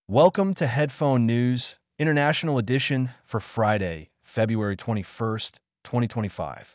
Welcome to Headphone News, International Edition for Friday, February 21st, 2025.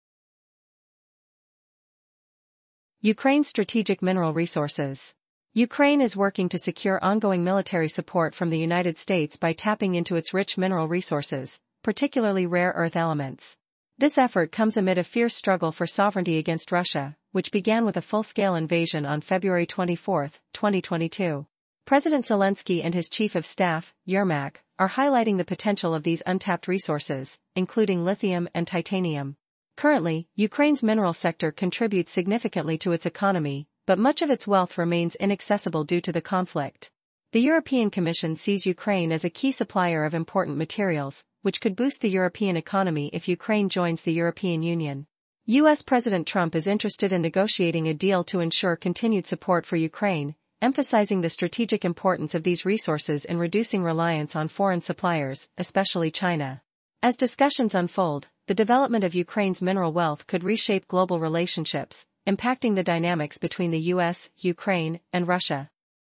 Ukraine's strategic mineral resources. Ukraine is working to secure ongoing military support from the United States by tapping into its rich mineral resources, particularly rare earth elements. This effort comes amid a fierce struggle for sovereignty against Russia, which began with a full-scale invasion on February 24, 2022. President Zelensky and his Chief of Staff, Yermak, are highlighting the potential of these untapped resources, including lithium and titanium. Currently, Ukraine's mineral sector contributes significantly to its economy, but much of its wealth remains inaccessible due to the conflict. The European Commission sees Ukraine as a key supplier of important materials, which could boost the European economy if Ukraine joins the European Union. U.S. President Trump is interested in negotiating a deal to ensure continued support for Ukraine, emphasizing the strategic importance of these resources in reducing reliance on foreign suppliers, especially China. As discussions unfold, the development of Ukraine's mineral wealth could reshape global relationships, impacting the dynamics between the U.S., Ukraine, and Russia.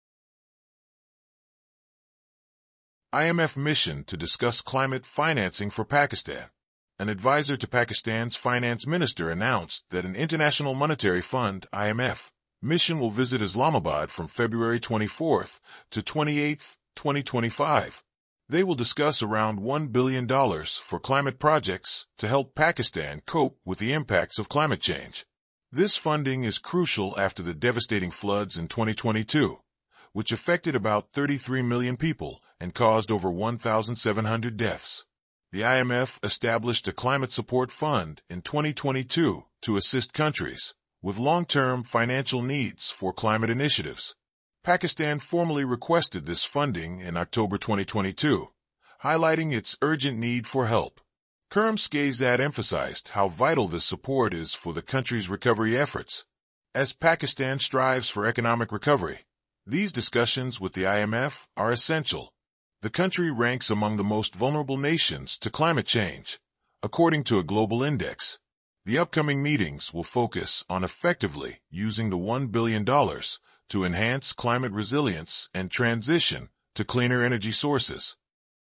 IMF mission to discuss climate financing for Pakistan. An advisor to Pakistan's finance minister announced that an International Monetary Fund (IMF) mission will visit Islamabad from February 24th to 28th, 2025. They will discuss around $1 billion for climate projects to help Pakistan cope with the impacts of climate change. This funding is crucial after the devastating floods in 2022, which affected about 33 million people and caused over 1,700 deaths. The IMF established a climate support fund in 2022 to assist countries with long-term financial needs for climate initiatives. Pakistan formally requested this funding in October 2022, highlighting its urgent need for help. Kermskezad emphasized how vital this support is for the country's recovery efforts. As Pakistan strives for economic recovery, these discussions with the IMF are essential. The country ranks among the most vulnerable nations to climate change, according to a global index. The upcoming meetings will focus on effectively using the $1 billion to enhance climate resilience and transition to cleaner energy sources.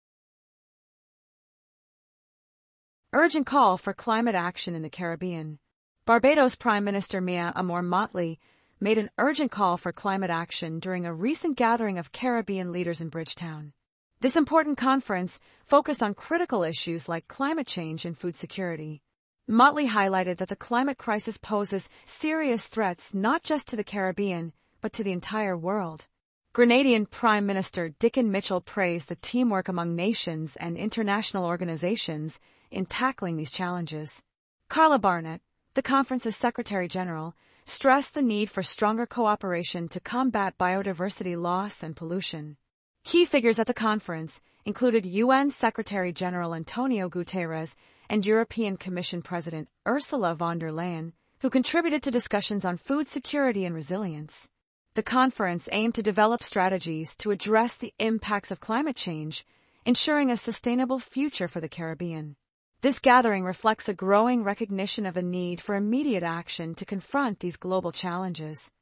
Urgent call for climate action in the Caribbean. Barbados Prime Minister Mia Amor Motley made an urgent call for climate action during a recent gathering of Caribbean leaders in Bridgetown. This important conference focused on critical issues like climate change and food security. Motley highlighted that the climate crisis poses serious threats not just to the Caribbean, but to the entire world. Grenadian Prime Minister Dickon Mitchell praised the teamwork among nations and international organizations in tackling these challenges. Carla Barnett, the conference's Secretary General, stressed the need for stronger cooperation to combat biodiversity loss and pollution. Key figures at the conference included UN Secretary General Antonio Guterres and European Commission President Ursula von der Leyen, who contributed to discussions on food security and resilience. The conference aimed to develop strategies to address the impacts of climate change, ensuring a sustainable future for the Caribbean. This gathering reflects a growing recognition of a need for immediate action to confront these global challenges.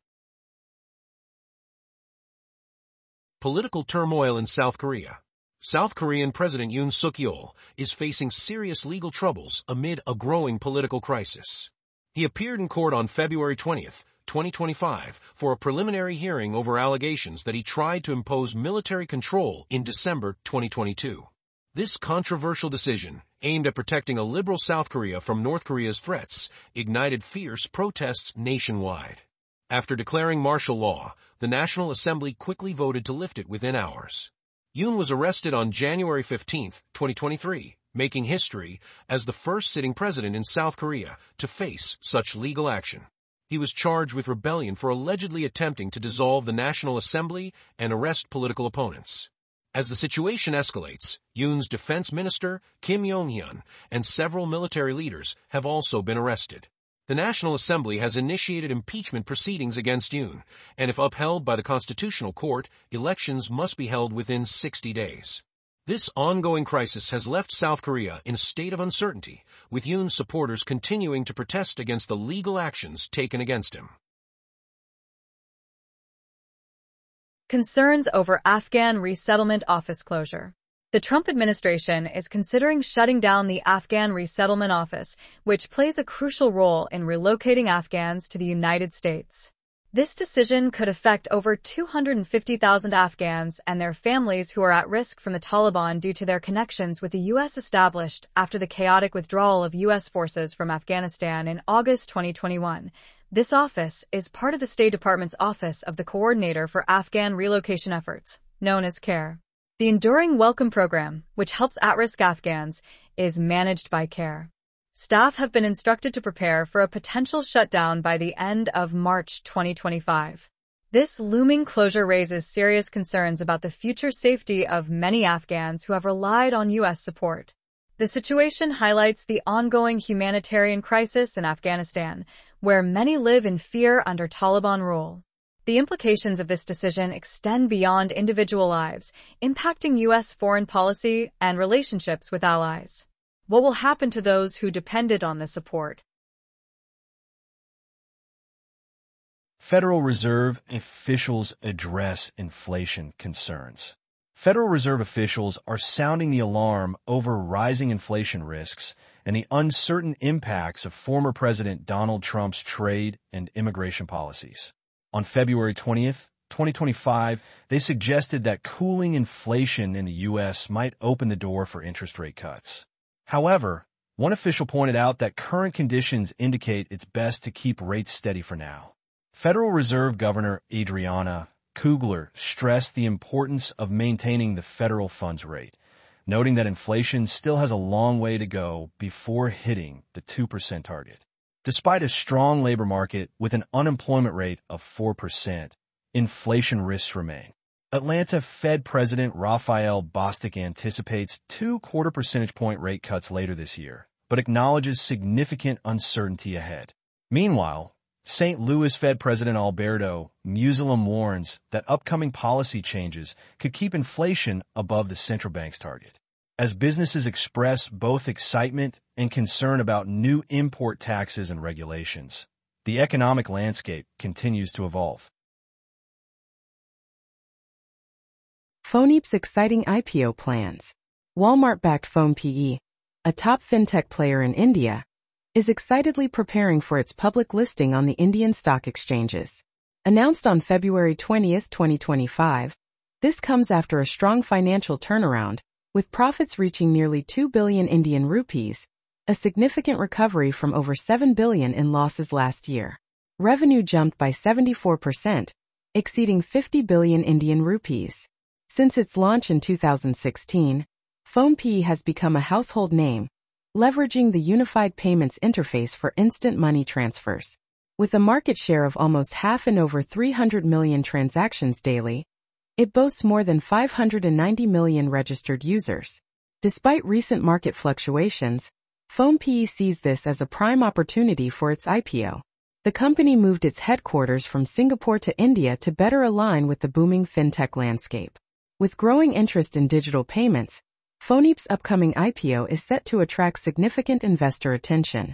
Political turmoil in South Korea. South Korean President Yoon Suk-yeol is facing serious legal troubles amid a growing political crisis. He appeared in court on February 20th, 2025, for a preliminary hearing over allegations that he tried to impose military control in December 2022. This controversial decision, aimed at protecting a liberal South Korea from North Korea's threats, ignited fierce protests nationwide. After declaring martial law, the National Assembly quickly voted to lift it within hours. Yoon was arrested on January 15, 2023, making history as the first sitting president in South Korea to face such legal action. He was charged with rebellion for allegedly attempting to dissolve the National Assembly and arrest political opponents. As the situation escalates, Yoon's defense minister, Kim Yong-hyun, and several military leaders have also been arrested. The National Assembly has initiated impeachment proceedings against Yoon, and if upheld by the Constitutional Court, elections must be held within 60 days. This ongoing crisis has left South Korea in a state of uncertainty, with Yoon's supporters continuing to protest against the legal actions taken against him. Concerns over Afghan resettlement office closure. The Trump administration is considering shutting down the Afghan Resettlement Office, which plays a crucial role in relocating Afghans to the United States. This decision could affect over 250,000 Afghans and their families who are at risk from the Taliban due to their connections with the U.S. established after the chaotic withdrawal of U.S. forces from Afghanistan in August 2021. This office is part of the State Department's Office of the Coordinator for Afghan Relocation Efforts, known as CARE. The Enduring Welcome Program, which helps at-risk Afghans, is managed by CARE. Staff have been instructed to prepare for a potential shutdown by the end of March 2025. This looming closure raises serious concerns about the future safety of many Afghans who have relied on U.S. support. The situation highlights the ongoing humanitarian crisis in Afghanistan, where many live in fear under Taliban rule. The implications of this decision extend beyond individual lives, impacting U.S. foreign policy and relationships with allies. What will happen to those who depended on the support? Federal Reserve officials address inflation concerns. Federal Reserve officials are sounding the alarm over rising inflation risks and the uncertain impacts of former President Donald Trump's trade and immigration policies. On February 20th, 2025, they suggested that cooling inflation in the U.S. might open the door for interest rate cuts. However, one official pointed out that current conditions indicate it's best to keep rates steady for now. Federal Reserve Governor Adriana Kugler stressed the importance of maintaining the federal funds rate, noting that inflation still has a long way to go before hitting the 2% target. Despite a strong labor market with an unemployment rate of 4%, inflation risks remain. Atlanta Fed President Raphael Bostic anticipates 2/4 percentage point rate cuts later this year, but acknowledges significant uncertainty ahead. Meanwhile, St. Louis Fed President Alberto Musalem warns that upcoming policy changes could keep inflation above the central bank's target. As businesses express both excitement and concern about new import taxes and regulations, the economic landscape continues to evolve. Phonepe's exciting IPO plans. Walmart-backed PhonePe, a top fintech player in India, is excitedly preparing for its public listing on the Indian stock exchanges. Announced on February 20, 2025, this comes after a strong financial turnaround, with profits reaching nearly 2 billion Indian rupees, a significant recovery from over 7 billion in losses last year. Revenue jumped by 74%, exceeding 50 billion Indian rupees. Since its launch in 2016, PhonePe has become a household name, leveraging the unified payments interface for instant money transfers. With a market share of almost half and over 300 million transactions daily, it boasts more than 590 million registered users. Despite recent market fluctuations, PhonePe sees this as a prime opportunity for its IPO. The company moved its headquarters from Singapore to India to better align with the booming fintech landscape. With growing interest in digital payments, Phonepe's upcoming IPO is set to attract significant investor attention.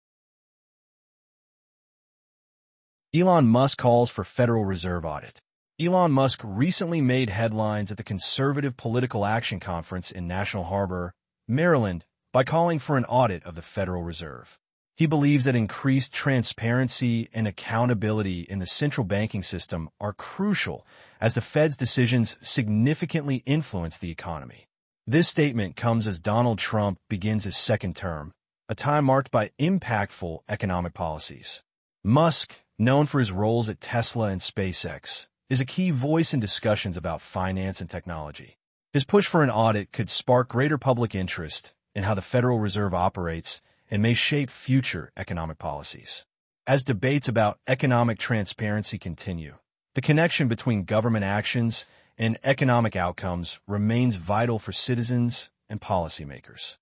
Elon Musk calls for Federal Reserve audit. Elon Musk recently made headlines at the Conservative Political Action Conference in National Harbor, Maryland, by calling for an audit of the Federal Reserve. He believes that increased transparency and accountability in the central banking system are crucial as the Fed's decisions significantly influence the economy. This statement comes as Donald Trump begins his second term, a time marked by impactful economic policies. Musk, known for his roles at Tesla and SpaceX, is a key voice in discussions about finance and technology. His push for an audit could spark greater public interest in how the Federal Reserve operates and may shape future economic policies. As debates about economic transparency continue, the connection between government actions and economic outcomes remains vital for citizens and policymakers.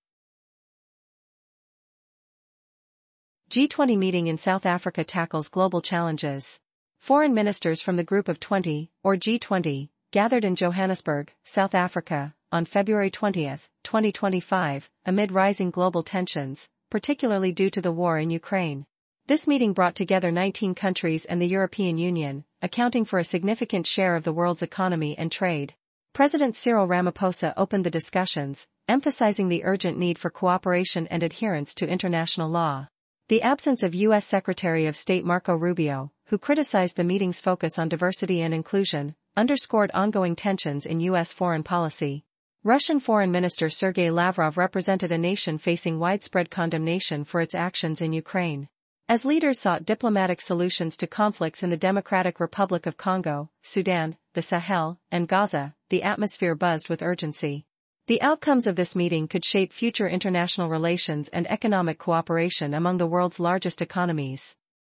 G20 meeting in South Africa tackles global challenges. Foreign ministers from the Group of 20, or G20, gathered in Johannesburg, South Africa, on February 20, 2025, amid rising global tensions, particularly due to the war in Ukraine. This meeting brought together 19 countries and the European Union, accounting for a significant share of the world's economy and trade. President Cyril Ramaphosa opened the discussions, emphasizing the urgent need for cooperation and adherence to international law. The absence of U.S. Secretary of State Marco Rubio, who criticized the meeting's focus on diversity and inclusion, underscored ongoing tensions in U.S. foreign policy. Russian Foreign Minister Sergei Lavrov represented a nation facing widespread condemnation for its actions in Ukraine. As leaders sought diplomatic solutions to conflicts in the Democratic Republic of Congo, Sudan, the Sahel, and Gaza, the atmosphere buzzed with urgency. The outcomes of this meeting could shape future international relations and economic cooperation among the world's largest economies.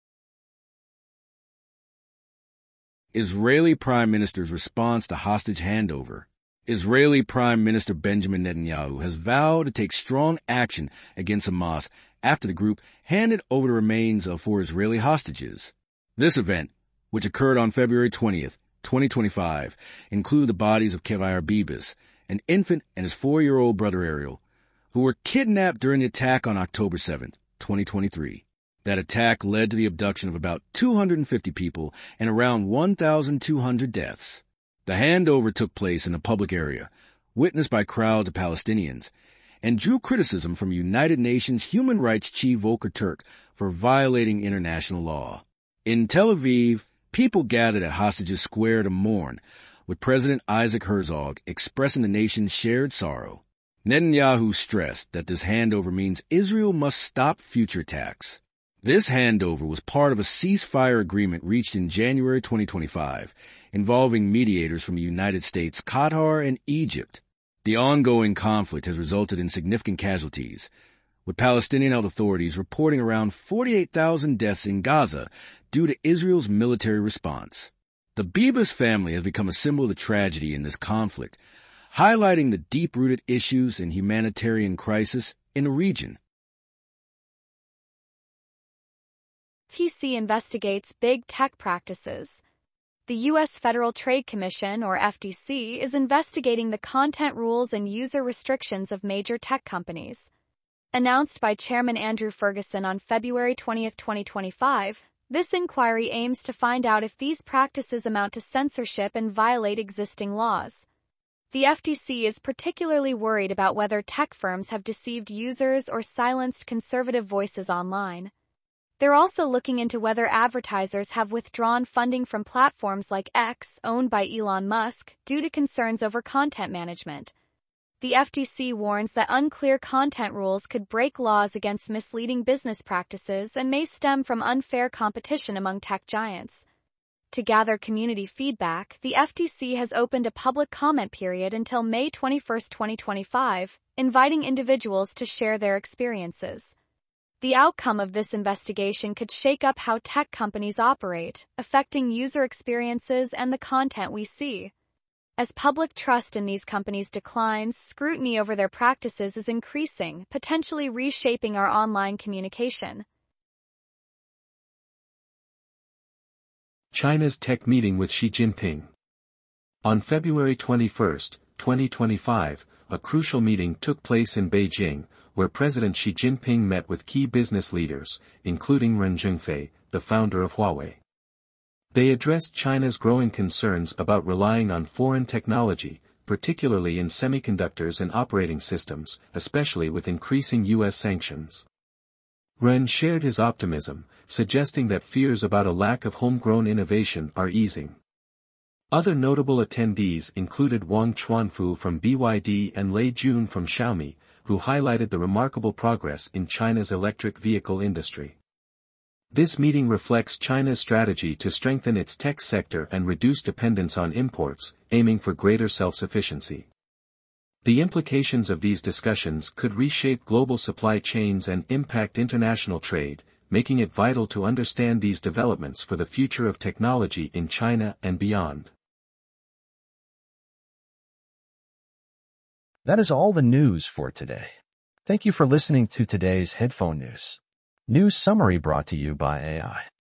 Israeli Prime Minister's response to hostage handover. Israeli Prime Minister Benjamin Netanyahu has vowed to take strong action against Hamas after the group handed over the remains of 4 Israeli hostages. This event, which occurred on February 20th, 2025, included the bodies of Kevair Bibas, an infant, and his 4-year-old brother Ariel, who were kidnapped during the attack on October 7th, 2023. That attack led to the abduction of about 250 people and around 1,200 deaths. The handover took place in a public area, witnessed by crowds of Palestinians, and drew criticism from United Nations Human Rights Chief Volker Turk for violating international law. In Tel Aviv, people gathered at Hostages Square to mourn, with President Isaac Herzog expressing the nation's shared sorrow. Netanyahu stressed that this handover means Israel must stop future attacks. This handover was part of a ceasefire agreement reached in January 2025, involving mediators from the United States, Qatar, and Egypt. The ongoing conflict has resulted in significant casualties, with Palestinian health authorities reporting around 48,000 deaths in Gaza due to Israel's military response. The Bibas family has become a symbol of the tragedy in this conflict, highlighting the deep-rooted issues and humanitarian crisis in the region. FTC investigates big tech practices. The U.S. Federal Trade Commission, or FTC, is investigating the content rules and user restrictions of major tech companies. Announced by Chairman Andrew Ferguson on February 20, 2025, this inquiry aims to find out if these practices amount to censorship and violate existing laws. The FTC is particularly worried about whether tech firms have deceived users or silenced conservative voices online. They're also looking into whether advertisers have withdrawn funding from platforms like X, owned by Elon Musk, due to concerns over content management. The FTC warns that unclear content rules could break laws against misleading business practices and may stem from unfair competition among tech giants. To gather community feedback, the FTC has opened a public comment period until May 21, 2025, inviting individuals to share their experiences. The outcome of this investigation could shake up how tech companies operate, affecting user experiences and the content we see. As public trust in these companies declines, scrutiny over their practices is increasing, potentially reshaping our online communication. China's tech meeting with Xi Jinping. On February 21, 2025, a crucial meeting took place in Beijing, where President Xi Jinping met with key business leaders, including Ren Zhengfei, the founder of Huawei. They addressed China's growing concerns about relying on foreign technology, particularly in semiconductors and operating systems, especially with increasing U.S. sanctions. Ren shared his optimism, suggesting that fears about a lack of homegrown innovation are easing. Other notable attendees included Wang Chuanfu from BYD and Lei Jun from Xiaomi, who highlighted the remarkable progress in China's electric vehicle industry. This meeting reflects China's strategy to strengthen its tech sector and reduce dependence on imports, aiming for greater self-sufficiency. The implications of these discussions could reshape global supply chains and impact international trade, making it vital to understand these developments for the future of technology in China and beyond. That is all the news for today. Thank you for listening to today's Headphone News. News summary brought to you by AI.